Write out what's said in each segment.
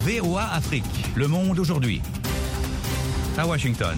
VOA Afrique, le monde aujourd'hui. À Washington.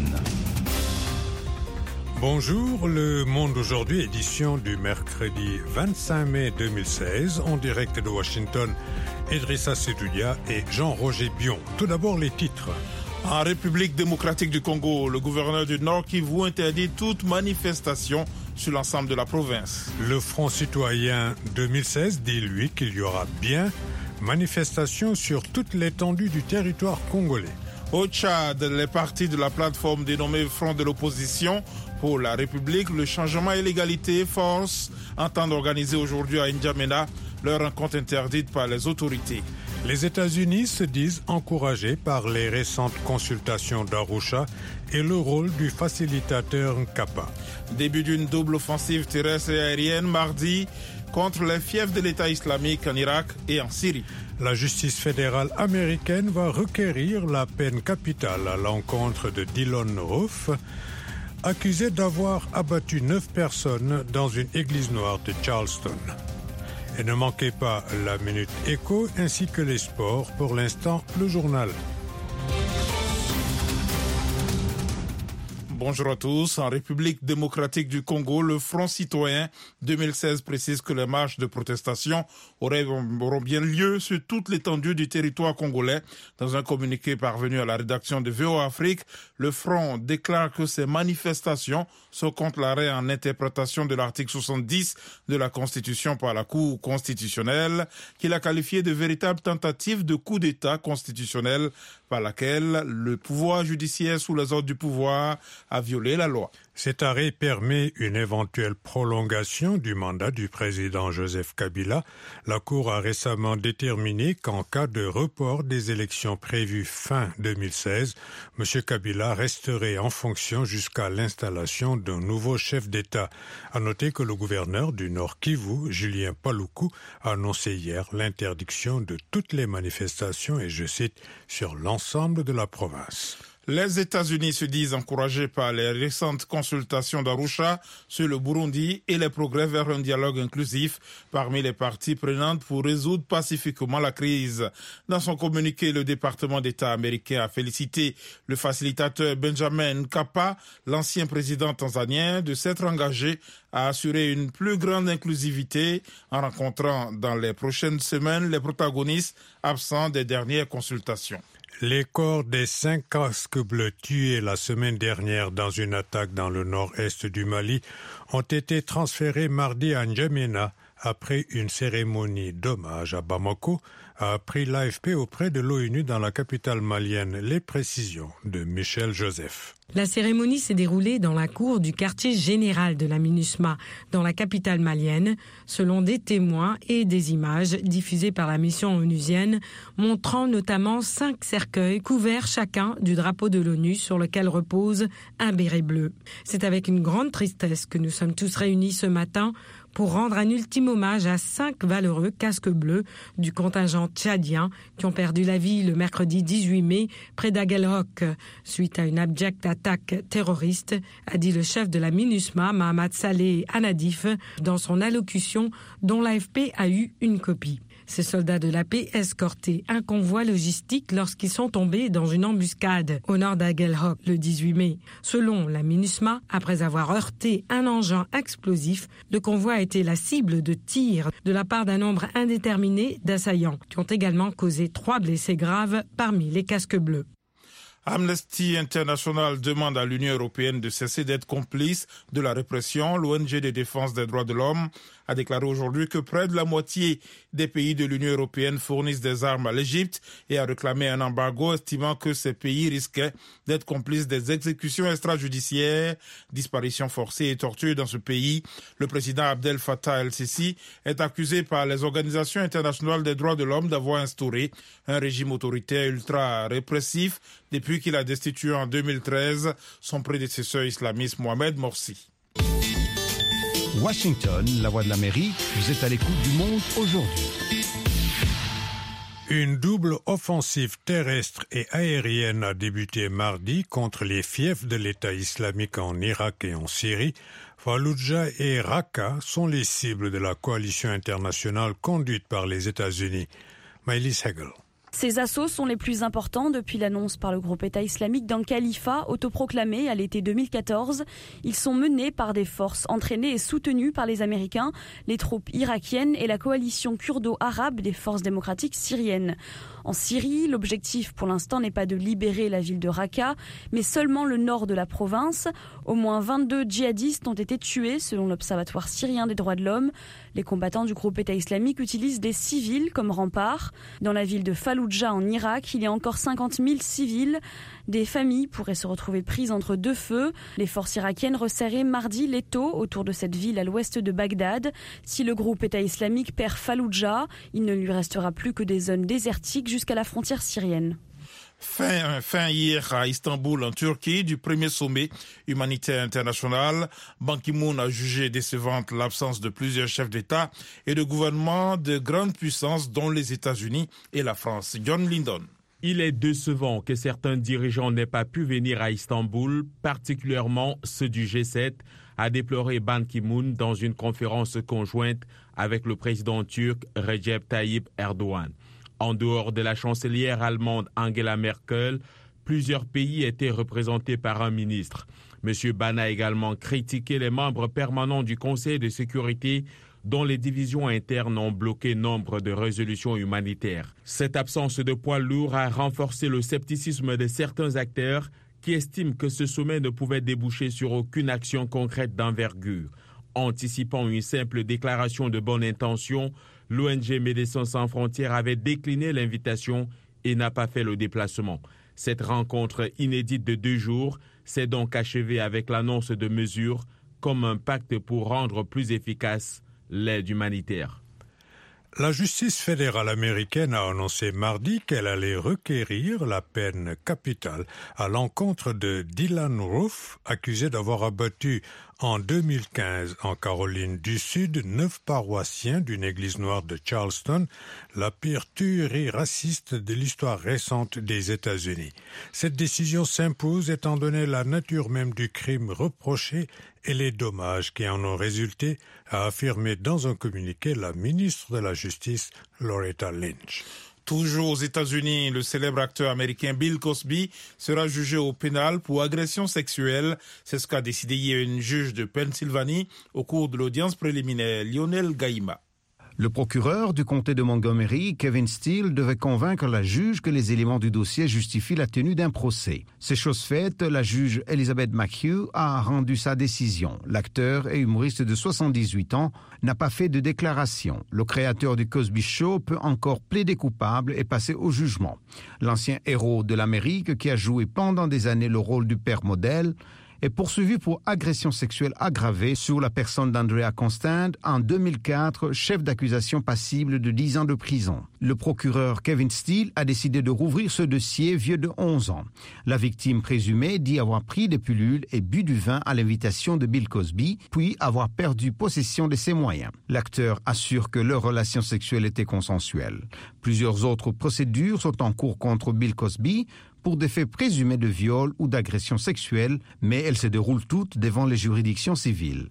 Bonjour, le monde aujourd'hui, édition du mercredi 25 mai 2016, en direct de Washington. Idrissa Sedoudia et Jean-Roger Bion. Tout d'abord, les titres. En République démocratique du Congo, le gouverneur du Nord Kivu interdit toute manifestation sur l'ensemble de la province. Le Front citoyen 2016 dit, lui, qu'il y aura bien manifestation sur toute l'étendue du territoire congolais. Au Tchad, les partis de la plateforme dénommée Front de l'opposition pour la République, le changement et l'égalité force entendent organiser aujourd'hui à N'Djamena leur rencontre interdite par les autorités. Les États-Unis se disent encouragés par les récentes consultations d'Arusha et le rôle du facilitateur Nkapa. Début d'une double offensive terrestre et aérienne mardi contre les fiefs de l'État islamique en Irak et en Syrie. La justice fédérale américaine va requérir la peine capitale à l'encontre de Dylann Roof, accusé d'avoir abattu 9 personnes dans une église noire de Charleston. Et ne manquez pas la Minute Éco ainsi que les sports. Pour l'instant, le journal. Bonjour à tous. En République démocratique du Congo, le Front citoyen 2016 précise que les marches de protestation auront bien lieu sur toute l'étendue du territoire congolais. Dans un communiqué parvenu à la rédaction de VOA Afrique, le Front déclare que ces manifestations sont contre l'arrêt en interprétation de l'article 70 de la Constitution par la Cour constitutionnelle, qu'il a qualifié de véritable tentative de coup d'État constitutionnel par laquelle le pouvoir judiciaire sous les ordres du pouvoir a violé la loi. Cet arrêt permet une éventuelle prolongation du mandat du président Joseph Kabila. La Cour a récemment déterminé qu'en cas de report des élections prévues fin 2016, M. Kabila resterait en fonction jusqu'à l'installation d'un nouveau chef d'État. À noter que le gouverneur du Nord Kivu, Julien Paluku, a annoncé hier l'interdiction de toutes les manifestations, et je cite, sur l'ensemble de la province. Les États-Unis se disent encouragés par les récentes consultations d'Arusha sur le Burundi et les progrès vers un dialogue inclusif parmi les parties prenantes pour résoudre pacifiquement la crise. Dans son communiqué, le département d'État américain a félicité le facilitateur Benjamin Nkapa, l'ancien président tanzanien, de s'être engagé à assurer une plus grande inclusivité en rencontrant dans les prochaines semaines les protagonistes absents des dernières consultations. Les corps des 5 casques bleus tués la semaine dernière dans une attaque dans le nord-est du Mali ont été transférés mardi à N'Djamena après une cérémonie d'hommage à Bamako, a appris l'AFP auprès de l'ONU dans la capitale malienne. Les précisions de Michel Joseph. La cérémonie s'est déroulée dans la cour du quartier général de la MINUSMA, dans la capitale malienne, selon des témoins et des images diffusées par la mission onusienne, montrant notamment 5 cercueils couverts chacun du drapeau de l'ONU sur lequel repose un béret bleu. C'est avec une grande tristesse que nous sommes tous réunis ce matin pour rendre un ultime hommage à 5 valeureux casques bleus du contingent tchadien qui ont perdu la vie le mercredi 18 mai près d'Aguelhok suite à une abjecte attaque terroriste, a dit le chef de la MINUSMA, Mahamat Saleh Anadif, dans son allocution dont l'AFP a eu une copie. Ces soldats de la paix escortaient un convoi logistique lorsqu'ils sont tombés dans une embuscade au nord d'Aguelhok le 18 mai. Selon la MINUSMA, après avoir heurté un engin explosif, le convoi a été la cible de tirs de la part d'un nombre indéterminé d'assaillants qui ont également causé 3 blessés graves parmi les casques bleus. Amnesty International demande à l'Union européenne de cesser d'être complice de la répression. L'ONG de défense des droits de l'homme a déclaré aujourd'hui que près de la moitié des pays de l'Union européenne fournissent des armes à l'Égypte et a réclamé un embargo, estimant que ces pays risquaient d'être complices des exécutions extrajudiciaires, disparitions forcées et tortures dans ce pays. Le président Abdel Fattah el-Sisi est accusé par les organisations internationales des droits de l'homme d'avoir instauré un régime autoritaire ultra-répressif depuis qu'il a destitué en 2013 son prédécesseur islamiste Mohamed Morsi. Washington, la voix de l'Amérique, vous êtes à l'écoute du monde aujourd'hui. Une double offensive terrestre et aérienne a débuté mardi contre les fiefs de l'État islamique en Irak et en Syrie. Fallujah et Raqqa sont les cibles de la coalition internationale conduite par les États-Unis. Maëlys Hegel. Ces assauts sont les plus importants depuis l'annonce par le groupe État islamique d'un califat autoproclamé à l'été 2014. Ils sont menés par des forces entraînées et soutenues par les Américains, les troupes irakiennes et la coalition kurdo-arabe des forces démocratiques syriennes. En Syrie, l'objectif pour l'instant n'est pas de libérer la ville de Raqqa, mais seulement le nord de la province. Au moins 22 djihadistes ont été tués selon l'Observatoire syrien des droits de l'homme. Les combattants du groupe État islamique utilisent des civils comme rempart. Dans la ville de Falloujah en Irak, il y a encore 50 000 civils. Des familles pourraient se retrouver prises entre deux feux. Les forces irakiennes resserraient mardi l'étau autour de cette ville à l'ouest de Bagdad. Si le groupe État islamique perd Falloujah, il ne lui restera plus que des zones désertiques jusqu'à la frontière syrienne. Fin hier à Istanbul, en Turquie, du premier sommet humanitaire international. Ban Ki-moon a jugé décevante l'absence de plusieurs chefs d'État et de gouvernement de grandes puissances, dont les États-Unis et la France. John Lindon. Il est décevant que certains dirigeants n'aient pas pu venir à Istanbul, particulièrement ceux du G7, a déploré Ban Ki-moon dans une conférence conjointe avec le président turc Recep Tayyip Erdogan. En dehors de la chancelière allemande Angela Merkel, plusieurs pays étaient représentés par un ministre. M. Ban a également critiqué les membres permanents du Conseil de sécurité dont les divisions internes ont bloqué nombre de résolutions humanitaires. Cette absence de poids lourd a renforcé le scepticisme de certains acteurs qui estiment que ce sommet ne pouvait déboucher sur aucune action concrète d'envergure. Anticipant une simple déclaration de bonne intention, l'ONG Médecins sans frontières avait décliné l'invitation et n'a pas fait le déplacement. Cette rencontre inédite de 2 jours s'est donc achevée avec l'annonce de mesures comme un pacte pour rendre plus efficace l'aide humanitaire. La justice fédérale américaine a annoncé mardi qu'elle allait requérir la peine capitale à l'encontre de Dylan Roof, accusé d'avoir abattu en 2015 en Caroline du Sud 9 paroissiens d'une église noire de Charleston, la pire tuerie raciste de l'histoire récente des États-Unis. Cette décision s'impose étant donné la nature même du crime reproché et les dommages qui en ont résulté, a affirmé dans un communiqué la ministre de la Justice, Loretta Lynch. Toujours aux États-Unis, le célèbre acteur américain Bill Cosby sera jugé au pénal pour agression sexuelle. C'est ce qu'a décidé hier une juge de Pennsylvanie au cours de l'audience préliminaire, Lionel Gaïma. Le procureur du comté de Montgomery, Kevin Steele, devait convaincre la juge que les éléments du dossier justifient la tenue d'un procès. Ces choses faites, la juge Elizabeth McHugh a rendu sa décision. L'acteur et humoriste de 78 ans n'a pas fait de déclaration. Le créateur du Cosby Show peut encore plaider coupable et passer au jugement. L'ancien héros de l'Amérique, qui a joué pendant des années le rôle du père modèle, est poursuivi pour agression sexuelle aggravée sur la personne d'Andrea Constand en 2004, chef d'accusation passible de 10 ans de prison. Le procureur Kevin Steele a décidé de rouvrir ce dossier vieux de 11 ans. La victime présumée dit avoir pris des pilules et bu du vin à l'invitation de Bill Cosby, puis avoir perdu possession de ses moyens. L'acteur assure que leur relation sexuelle était consensuelle. Plusieurs autres procédures sont en cours contre Bill Cosby pour des faits présumés de viol ou d'agression sexuelle, mais elles se déroulent toutes devant les juridictions civiles.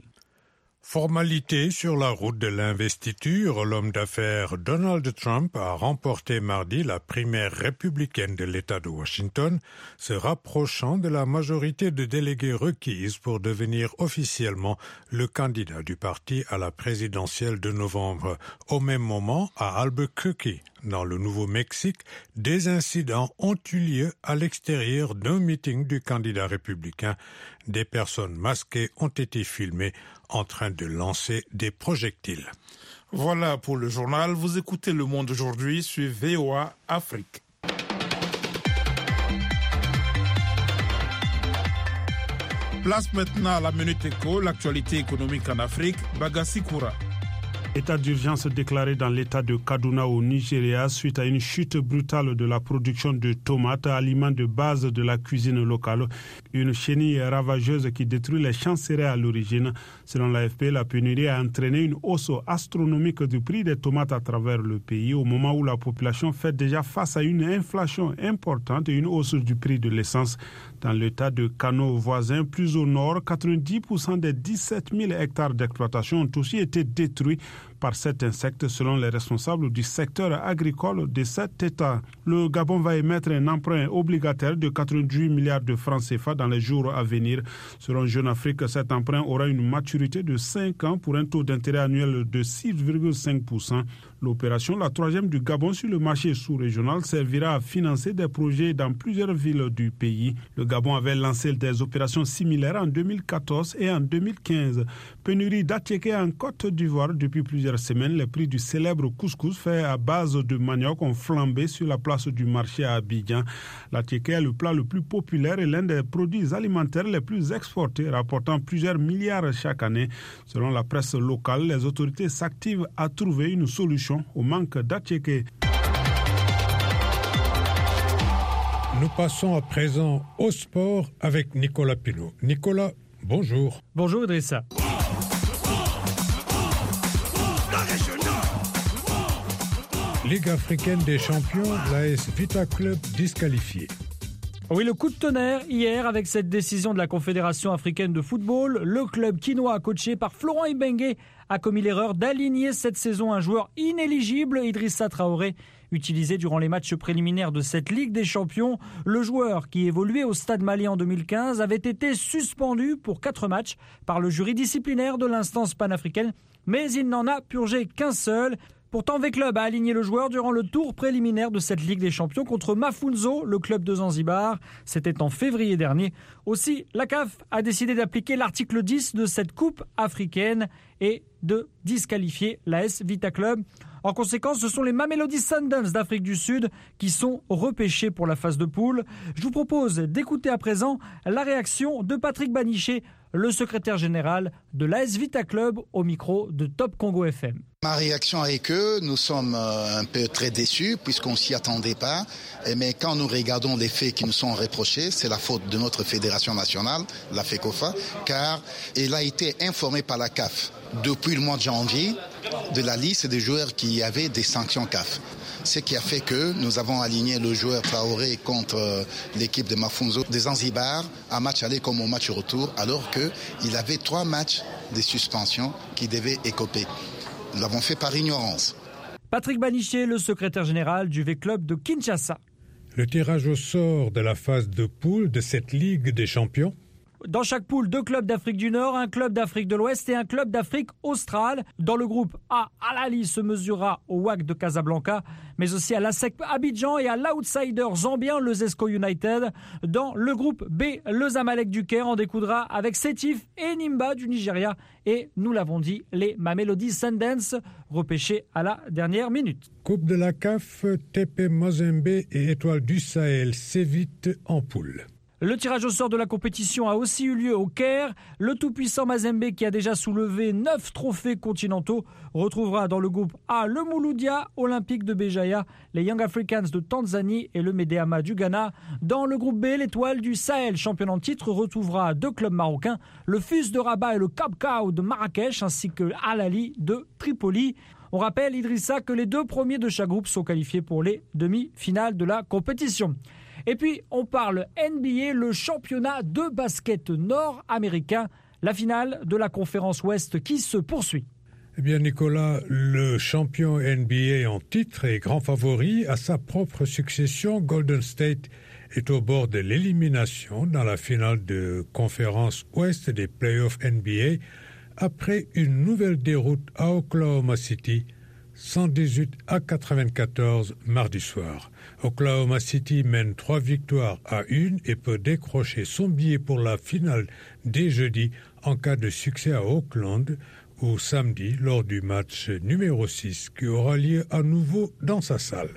Formalité sur la route de l'investiture, l'homme d'affaires Donald Trump a remporté mardi la primaire républicaine de l'État de Washington, se rapprochant de la majorité de délégués requise pour devenir officiellement le candidat du parti à la présidentielle de novembre. Au même moment, à Albuquerque, dans le Nouveau-Mexique, des incidents ont eu lieu à l'extérieur d'un meeting du candidat républicain. Des personnes masquées ont été filmées en train de lancer des projectiles. Voilà pour le journal. Vous écoutez Le Monde aujourd'hui sur VOA Afrique. Place maintenant à la Minute Éco, l'actualité économique en Afrique. Bagassi Koura. État d'urgence déclaré dans l'état de Kaduna au Nigeria suite à une chute brutale de la production de tomates, aliments de base de la cuisine locale. Une chenille ravageuse qui détruit les champs serait à l'origine. Selon l'AFP, la pénurie a entraîné une hausse astronomique du prix des tomates à travers le pays au moment où la population fait déjà face à une inflation importante et une hausse du prix de l'essence. Dans l'état de Kano voisin, plus au nord, 90% des 17 000 hectares d'exploitation ont aussi été détruits par cet insecte selon les responsables du secteur agricole de cet État. Le Gabon va émettre un emprunt obligataire de 88 milliards de francs CFA dans les jours à venir. Selon Jeune Afrique, cet emprunt aura une maturité de 5 ans pour un taux d'intérêt annuel de 6,5%. L'opération, la troisième du Gabon sur le marché sous-régional, servira à financer des projets dans plusieurs villes du pays. Le Gabon avait lancé des opérations similaires en 2014 et en 2015. Pénurie d'attiéké en Côte d'Ivoire depuis plusieurs semaines. Les prix du célèbre couscous fait à base de manioc ont flambé sur la place du marché à Abidjan. L'attiéké est le plat le plus populaire et l'un des produits alimentaires les plus exportés, rapportant plusieurs milliards chaque année. Selon la presse locale, les autorités s'activent à trouver une solution au manque d'attiéké. Nous passons à présent au sport avec Nicolas Pinault. Nicolas, bonjour. Bonjour Idrissa. Ligue africaine des champions, l'AS Vita Club disqualifié. Oui, le coup de tonnerre hier avec cette décision de la Confédération africaine de football. Le club quinois coaché par Florent Ibenge a commis l'erreur d'aligner cette saison un joueur inéligible, Idrissa Traoré, utilisé durant les matchs préliminaires de cette Ligue des Champions. Le joueur qui évoluait au Stade Malien en 2015 avait été suspendu pour 4 matchs par le jury disciplinaire de l'instance panafricaine, mais il n'en a purgé qu'un seul. Pourtant, V-Club a aligné le joueur durant le tour préliminaire de cette Ligue des Champions contre Mafunzo, le club de Zanzibar. C'était en février dernier. Aussi, la CAF a décidé d'appliquer l'article 10 de cette Coupe africaine et de disqualifier l'AS Vita Club. En conséquence, ce sont les Mamelodi Sundowns d'Afrique du Sud qui sont repêchés pour la phase de poule. Je vous propose d'écouter à présent la réaction de Patrick Baniché, le secrétaire général de l'AS Vita Club, au micro de Top Congo FM. Ma réaction est que nous sommes un peu très déçus puisqu'on s'y attendait pas. Mais quand nous regardons les faits qui nous sont reprochés, c'est la faute de notre fédération nationale, la FECOFA, car elle a été informée par la CAF depuis le mois de janvier de la liste des joueurs qui avaient des sanctions CAF. Ce qui a fait que nous avons aligné le joueur Traoré contre l'équipe de Mafunzo de Zanzibar, un match aller comme au match retour, alors qu'il avait 3 matchs de suspension qui devaient écoper. Nous l'avons fait par ignorance. Patrick Baniché, le secrétaire général du V-Club de Kinshasa. Le tirage au sort de la phase de poule de cette Ligue des Champions. Dans chaque poule, 2 clubs d'Afrique du Nord, un club d'Afrique de l'Ouest et un club d'Afrique australe. Dans le groupe A, Al Ahly se mesurera au WAC de Casablanca, mais aussi à l'ASEC Abidjan et à l'outsider zambien, le Zesco United. Dans le groupe B, le Zamalek du Caire en découdra avec Sétif et Nimba du Nigeria. Et nous l'avons dit, les Mamelodi Sundowns repêchés à la dernière minute. Coupe de la CAF, TP Mazembe et Étoile du Sahel s'évitent en poule. Le tirage au sort de la compétition a aussi eu lieu au Caire. Le tout-puissant Mazembe, qui a déjà soulevé 9 trophées continentaux, retrouvera dans le groupe A le Mouloudia Olympique de Béjaïa, les Young Africans de Tanzanie et le Medeama du Ghana. Dans le groupe B, l'Étoile du Sahel, champion en titre, retrouvera 2 clubs marocains, le FUS de Rabat et le Kabkao de Marrakech, ainsi que Al Ahly de Tripoli. On rappelle, Idrissa, que les 2 premiers de chaque groupe sont qualifiés pour les demi-finales de la compétition. Et puis, on parle NBA, le championnat de basket nord-américain, la finale de la conférence Ouest qui se poursuit. Eh bien, Nicolas, le champion NBA en titre et grand favori à sa propre succession, Golden State, est au bord de l'élimination dans la finale de conférence Ouest des playoffs NBA après une nouvelle déroute à Oklahoma City, 118-94 mardi soir. Oklahoma City mène 3 victoires à 1 et peut décrocher son billet pour la finale dès jeudi en cas de succès à Oakland ou samedi lors du match numéro 6 qui aura lieu à nouveau dans sa salle.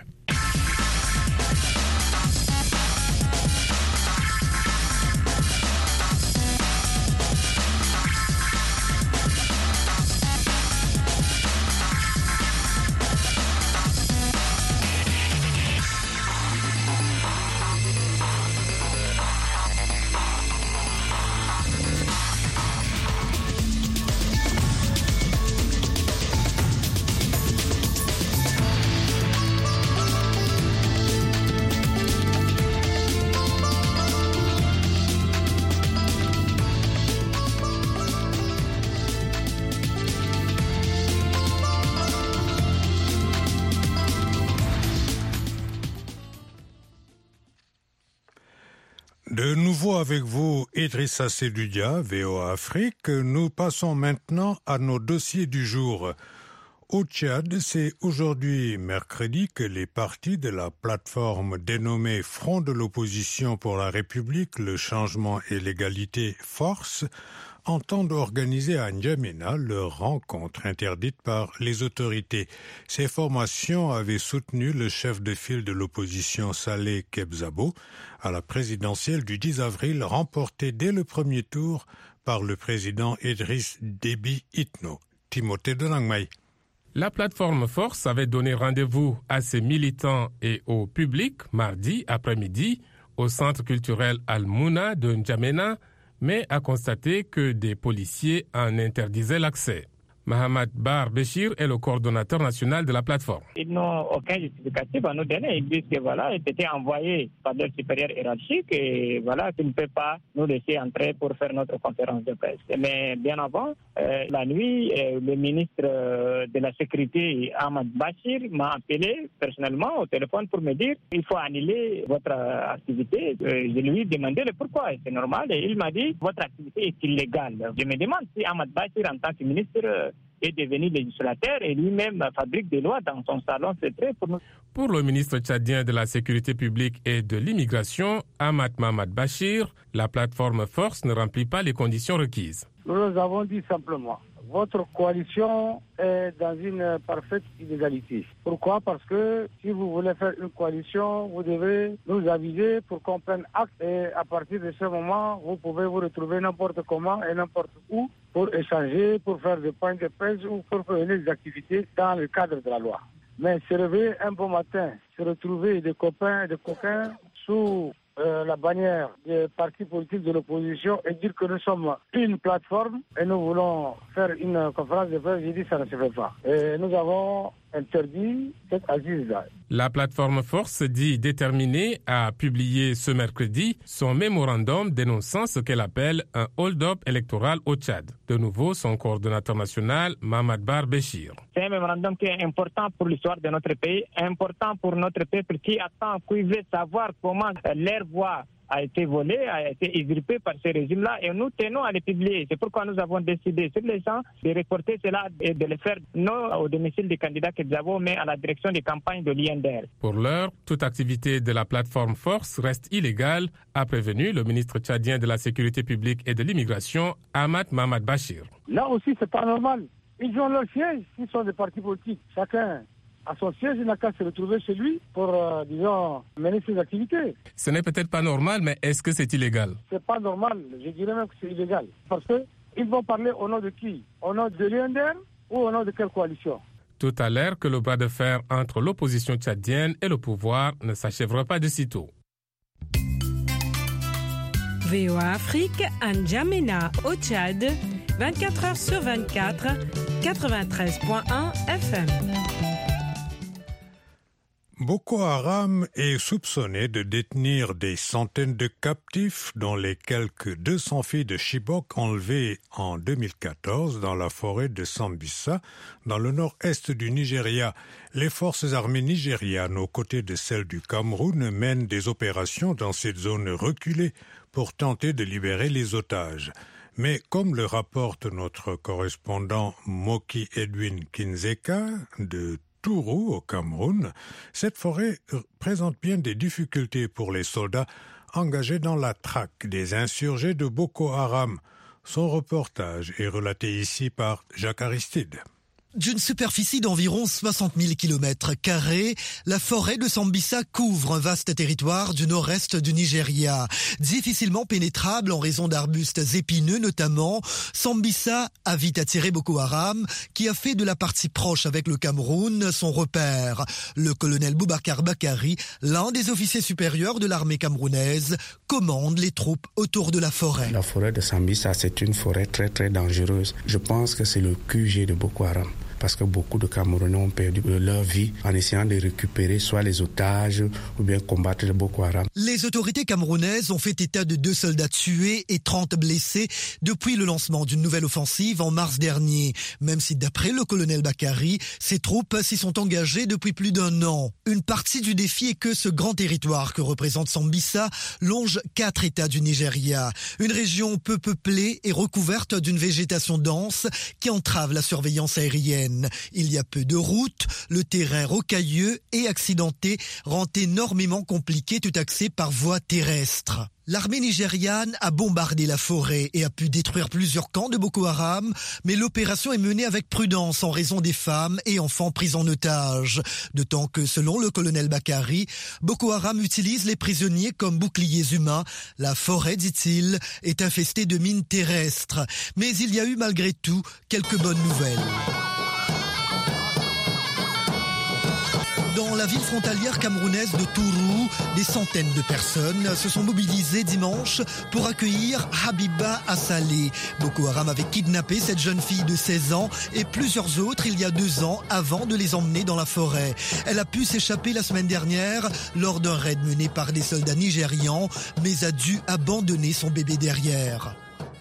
De nouveau avec vous, Idrissa Seloudia, VOA Afrique. Nous passons maintenant à nos dossiers du jour. Au Tchad, c'est aujourd'hui, mercredi, que les partis de la plateforme dénommée Front de l'opposition pour la République, le changement et l'égalité force entendent organiser à N'Djamena leur rencontre interdite par les autorités. Ces formations avaient soutenu le chef de file de l'opposition Saleh Kebzabo à la présidentielle du 10 avril, remportée dès le premier tour par le président Idriss Déby Itno. Timothée Denangmai. La plateforme Force avait donné rendez-vous à ses militants et au public mardi après-midi au centre culturel Al-Mouna de N'Djamena, mais a constaté que des policiers en interdisaient l'accès. Mahamad Bar Béchir est le coordonnateur national de la plateforme. Ils n'ont aucun justificatif à nous donner. Ils disent que voilà, ils étaient envoyés par leur supérieur hiérarchique et voilà, qu'ils ne peuvent pas nous laisser entrer pour faire notre conférence de presse. Mais bien avant, la nuit, le ministre de la Sécurité, Ahmad Bachir, m'a appelé personnellement au téléphone pour me dire il faut annuler votre activité. Je lui ai demandé le pourquoi. C'est normal. Et il m'a dit votre activité est illégale. Je me demande si Ahmad Bachir, en tant que ministre, est devenu législateur et lui-même fabrique des lois dans son salon secret pour nous. Pour le ministre tchadien de la Sécurité publique et de l'immigration, Ahmad Mamad Bachir, la plateforme Force ne remplit pas les conditions requises. Nous avons dit simplement, votre coalition est dans une parfaite illégalité. Pourquoi ? Parce que si vous voulez faire une coalition, vous devez nous aviser pour qu'on prenne acte et à partir de ce moment, vous pouvez vous retrouver n'importe comment et n'importe où pour échanger, pour faire des points de presse ou pour faire des activités dans le cadre de la loi. Mais se réveiller un bon matin, se retrouver des copains et des coquins sous la bannière des partis politiques de l'opposition et dire que nous sommes une plateforme et nous voulons faire une conférence de presse, j'ai dit ça ne se fait pas. Et nous avons interdit cette assise-là. La plateforme Force dit déterminée à publier ce mercredi son mémorandum dénonçant ce qu'elle appelle un hold-up électoral au Tchad. De nouveau, son coordonnateur national, Mahamad Bar Béchir. C'est un mémorandum qui est important pour l'histoire de notre pays, important pour notre peuple qui attend, qui veut savoir comment leur voix a été volée, a été usurpée par ce régime-là et nous tenons à les publier. C'est pourquoi nous avons décidé sur les gens de reporter cela et de le faire non au domicile des candidats que nous avons, mais à la direction des campagnes de l'INDR. Pour l'heure, toute activité de la plateforme Force reste illégale, a prévenu le ministre tchadien de la Sécurité publique et de l'immigration, Ahmad Mamad Bachir. Là aussi, c'est pas normal. Ils ont leur siège, ils sont des partis politiques. Chacun à son siège, il n'a qu'à se retrouver chez lui pour, mener ses activités. Ce n'est peut-être pas normal, mais est-ce que c'est illégal ? C'est pas normal, je dirais même que c'est illégal. Parce qu'ils vont parler au nom de qui ? Au nom de l'INDR ou au nom de quelle coalition ? Tout à l'heure que le bras de fer entre l'opposition tchadienne et le pouvoir ne s'achèvera pas de sitôt. VOA Afrique, à N'Djamena, au Tchad, 24 heures sur 24, 93.1 FM. Boko Haram est soupçonné de détenir des centaines de captifs, dont les quelques 200 filles de Chibok enlevées en 2014 dans la forêt de Sambisa, dans le nord-est du Nigeria. Les forces armées nigérianes, aux côtés de celles du Cameroun, mènent des opérations dans cette zone reculée pour tenter de libérer les otages. Mais comme le rapporte notre correspondant Moki Edwin Kinzeka de Tourou au Cameroun, cette forêt présente bien des difficultés pour les soldats engagés dans la traque des insurgés de Boko Haram. Son reportage est relaté ici par Jacques Aristide. D'une superficie d'environ 60 000 km², la forêt de Sambisa couvre un vaste territoire du nord-est du Nigeria. Difficilement pénétrable en raison d'arbustes épineux notamment, Sambisa a vite attiré Boko Haram, qui a fait de la partie proche avec le Cameroun son repère. Le colonel Boubacar Bakari, l'un des officiers supérieurs de l'armée camerounaise, commande les troupes autour de la forêt. La forêt de Sambisa, c'est une forêt très très dangereuse. Je pense que c'est le QG de Boko Haram. parce que beaucoup de Camerounais ont perdu leur vie en essayant de récupérer soit les otages ou bien combattre le Boko Haram. Les autorités camerounaises ont fait état de 2 soldats tués et 30 blessés depuis le lancement d'une nouvelle offensive en mars dernier, même si d'après le colonel Bakary, ces troupes s'y sont engagées depuis plus d'1 an. Une partie du défi est que ce grand territoire que représente Sambisa longe 4 États du Nigeria, une région peu peuplée et recouverte d'une végétation dense qui entrave la surveillance aérienne. Il y a peu de routes, le terrain rocailleux et accidenté rend énormément compliqué tout accès par voie terrestre. L'armée nigériane a bombardé la forêt et a pu détruire plusieurs camps de Boko Haram, mais l'opération est menée avec prudence en raison des femmes et enfants pris en otage. D'autant que, selon le colonel Bakary, Boko Haram utilise les prisonniers comme boucliers humains. La forêt, dit-il, est infestée de mines terrestres. Mais il y a eu malgré tout quelques bonnes nouvelles. Dans la ville frontalière camerounaise de Tourou, des centaines de personnes se sont mobilisées dimanche pour accueillir Habiba Assalé. Boko Haram avait kidnappé cette jeune fille de 16 ans et plusieurs autres il y a 2 ans avant de les emmener dans la forêt. Elle a pu s'échapper la semaine dernière lors d'un raid mené par des soldats nigérians, mais a dû abandonner son bébé derrière.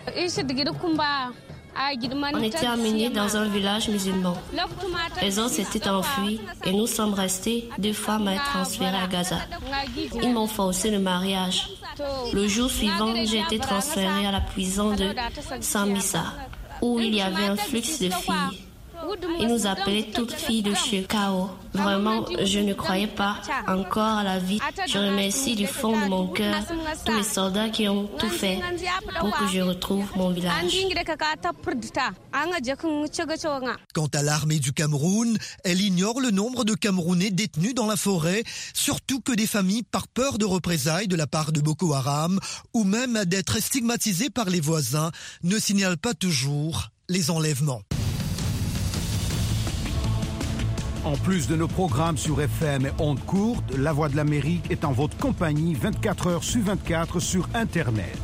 On était amenés dans un village musulman. Les autres s'étaient enfuis et nous sommes restés 2 femmes à être transférées à Gaza. Ils m'ont forcé le mariage. Le jour suivant, j'ai été transférée à la prison de Sambisa, où il y avait un flux de filles. Ils nous appelaient toutes filles de Chekao. Vraiment, je ne croyais pas encore à la vie. Je remercie du fond de mon cœur tous les soldats qui ont tout fait pour que je retrouve mon village. Quant à l'armée du Cameroun, elle ignore le nombre de Camerounais détenus dans la forêt, surtout que des familles, par peur de représailles de la part de Boko Haram ou même d'être stigmatisées par les voisins, ne signalent pas toujours les enlèvements. En plus de nos programmes sur FM et ondes courtes, La Voix de l'Amérique est en votre compagnie 24 heures sur 24 sur Internet.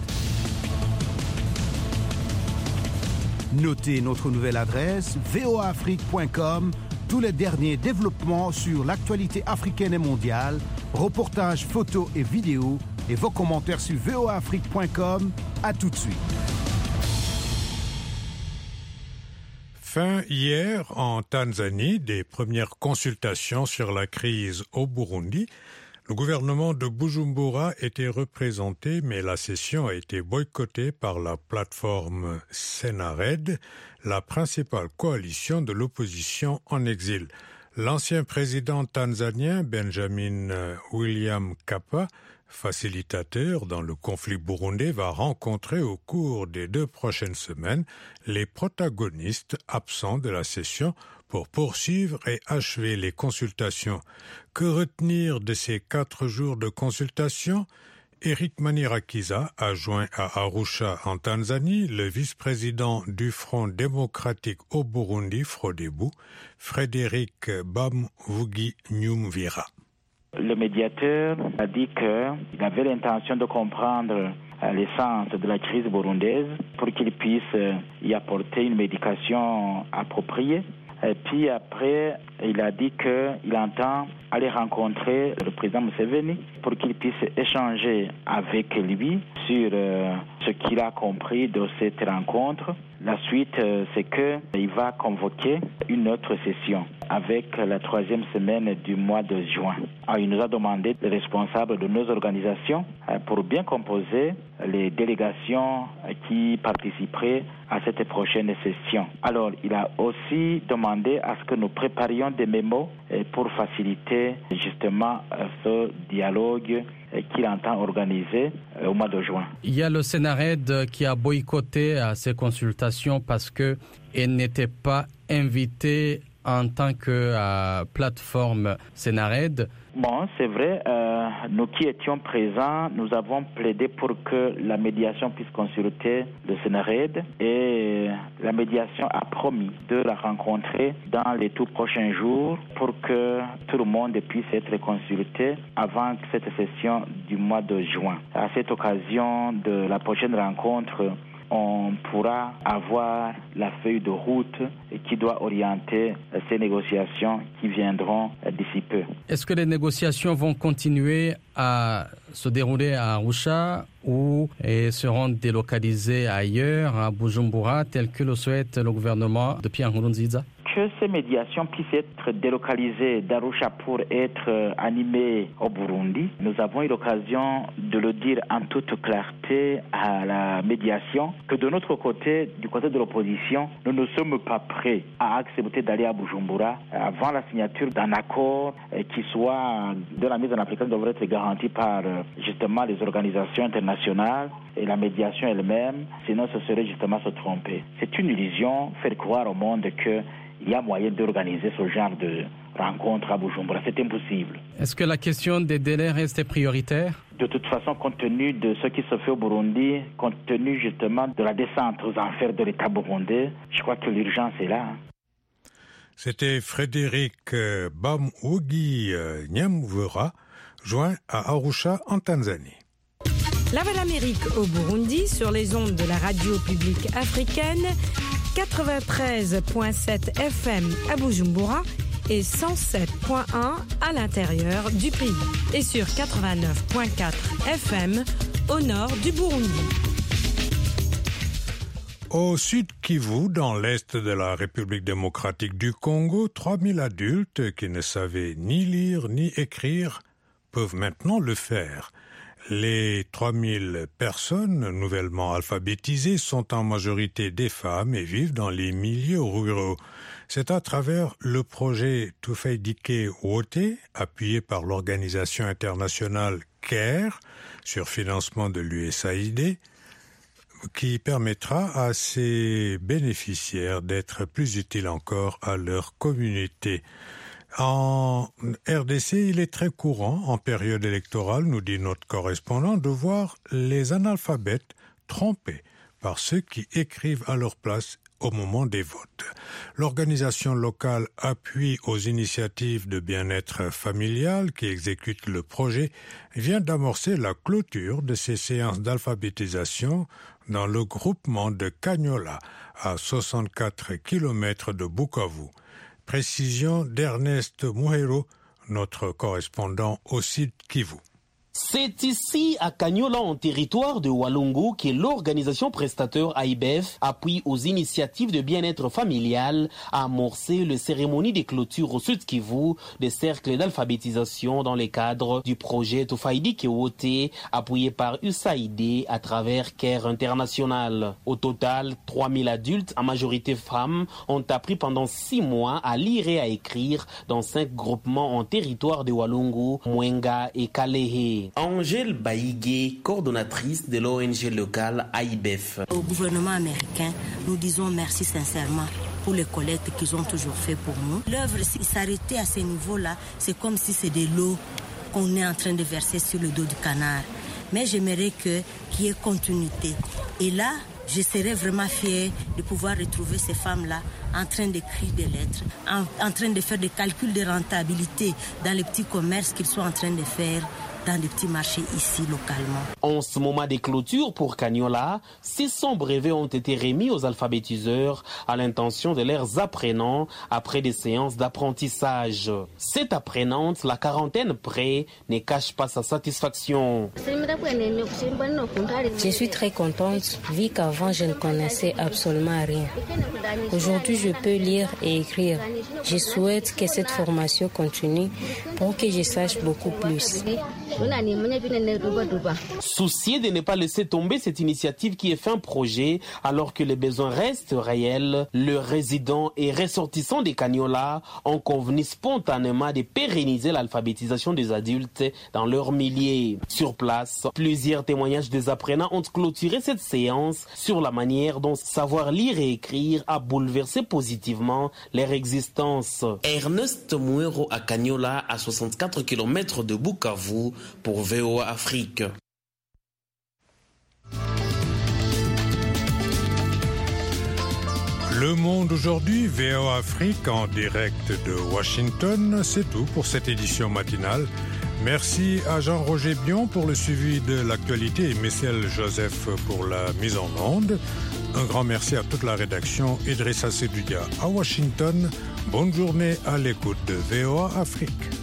Notez notre nouvelle adresse voaafrique.com. Tous les derniers développements sur l'actualité africaine et mondiale, reportages, photos et vidéos et vos commentaires sur voaafrique.com. À tout de suite. Fin hier, en Tanzanie, des premières consultations sur la crise au Burundi. Le gouvernement de Bujumbura était représenté, mais la session a été boycottée par la plateforme Senared, la principale coalition de l'opposition en exil. L'ancien président tanzanien Benjamin William Mkapa, facilitateur dans le conflit burundais, va rencontrer au cours des 2 prochaines semaines les protagonistes absents de la session pour poursuivre et achever les consultations. Que retenir de ces 4 jours de consultation? Eric Manirakiza a joint à Arusha en Tanzanie le vice-président du Front démocratique au Burundi, Frodebu, Frédéric Bamvugi Nyumvira. Le médiateur a dit qu'il avait l'intention de comprendre l'essence de la crise burundaise pour qu'il puisse y apporter une médication appropriée. Et puis après, il a dit qu'il entend aller rencontrer le président Museveni pour qu'il puisse échanger avec lui sur ce qu'il a compris de cette rencontre. La suite, c'est qu'il va convoquer une autre session avec la 3e semaine du mois de juin. Il nous a demandé, les responsables de nos organisations, pour bien composer les délégations qui participeraient à cette prochaine session. Alors, il a aussi demandé à ce que nous préparions des mémos pour faciliter justement ce dialogue qu'il entend organiser au mois de juin. Il y a le Senared qui a boycotté ces consultations parce qu'elle n'était pas invitée en tant que plateforme Senared. Bon, c'est vrai, nous qui étions présents, nous avons plaidé pour que la médiation puisse consulter le Senared et la médiation a promis de la rencontrer dans les tout prochains jours pour que tout le monde puisse être consulté avant cette session du mois de juin. À cette occasion de la prochaine rencontre on pourra avoir la feuille de route qui doit orienter ces négociations qui viendront d'ici peu. Est-ce que les négociations vont continuer à se dérouler à Arusha ou seront délocalisées ailleurs, à Bujumbura, tel que le souhaite le gouvernement de Pierre Nkurunziza? Que ces médiations puissent être délocalisées d'Arusha pour être animées au Burundi. Nous avons eu l'occasion de le dire en toute clarté à la médiation que de notre côté, du côté de l'opposition, nous ne sommes pas prêts à accepter d'aller à Bujumbura avant la signature d'un accord qui soit de la mise en application devrait être garantie par justement les organisations internationales et la médiation elle-même, sinon ce serait justement se tromper. C'est une illusion, faire croire au monde que il y a moyen d'organiser ce genre de rencontre à Bujumbura. C'est impossible. Est-ce que la question des délais reste prioritaire? De toute façon, compte tenu de ce qui se fait au Burundi, compte tenu justement de la descente aux enfers de l'État burundais, je crois que l'urgence est là. C'était Frédéric Bamougi Nyamvura, joint à Arusha en Tanzanie. La Voix d'Amérique au Burundi sur les ondes de la radio publique africaine, 93.7 FM à Bujumbura et 107.1 à l'intérieur du pays et sur 89.4 FM au nord du Burundi. Au sud Kivu, dans l'est de la République démocratique du Congo, 3000 adultes qui ne savaient ni lire ni écrire peuvent maintenant le faire. Les 3000 personnes nouvellement alphabétisées sont en majorité des femmes et vivent dans les milieux ruraux. C'est à travers le projet Tufayidike Wote, appuyé par l'organisation internationale CARE, sur financement de l'USAID, qui permettra à ces bénéficiaires d'être plus utiles encore à leur communauté. En RDC, il est très courant, en période électorale, nous dit notre correspondant, de voir les analphabètes trompés par ceux qui écrivent à leur place au moment des votes. L'organisation locale Appui aux initiatives de bien-être familial qui exécute le projet vient d'amorcer la clôture de ces séances d'alphabétisation dans le groupement de Kanyola, à 64 km de Bukavu. Précision d'Ernest Muhero, notre correspondant au sud Kivu. C'est ici, à Kanyola, en territoire de Walungu, que l'organisation prestateur AIBEF, appui aux initiatives de bien-être familial, a amorcé la cérémonie de clôture au Sud Kivu des cercles d'alphabétisation dans le cadre du projet Tufayidike Wote, appuyé par USAID à travers CARE International. Au total, 3000 adultes, en majorité femmes, ont appris pendant 6 mois à lire et à écrire dans 5 groupements en territoire de Walungu, Mwenga et Kalehe. Angèle Baïgué, coordonnatrice de l'ONG locale AIBEF. Au gouvernement américain, nous disons merci sincèrement pour les collectes qu'ils ont toujours fait pour nous. L'œuvre, s'arrêter à ce niveau-là, c'est comme si c'est de l'eau qu'on est en train de verser sur le dos du canard. Mais j'aimerais qu'il y ait continuité. Et là, je serais vraiment fière de pouvoir retrouver ces femmes-là en train d'écrire des lettres, en train de faire des calculs de rentabilité dans les petits commerces qu'ils sont en train de faire dans les petits marchés ici localement. En ce moment de clôture pour Kanyola, 600 brevets ont été remis aux alphabétiseurs à l'intention de leurs apprenants après des séances d'apprentissage. Cette apprenante, la quarantaine près, ne cache pas sa satisfaction. Je suis très contente vu qu'avant je ne connaissais absolument rien. Aujourd'hui je peux lire et écrire. Je souhaite que cette formation continue pour que je sache beaucoup plus. Soucié de ne pas laisser tomber cette initiative qui est fait un projet alors que les besoins restent réels, le résident et ressortissant des Kanyola ont convenu spontanément de pérenniser l'alphabétisation des adultes dans leur milliers. Sur place, plusieurs témoignages des apprenants ont clôturé cette séance sur la manière dont savoir lire et écrire a bouleversé positivement leur existence. Ernest Muero à Kanyola, à 64 km de Bukavu, pour VOA Afrique. Le Monde aujourd'hui, VOA Afrique en direct de Washington. C'est tout pour cette édition matinale. Merci à Jean-Roger Bion pour le suivi de l'actualité et Messiel Joseph pour la mise en onde. Un grand merci à toute la rédaction. Idrissa Sedoudia à Washington. Bonne journée à l'écoute de VOA Afrique.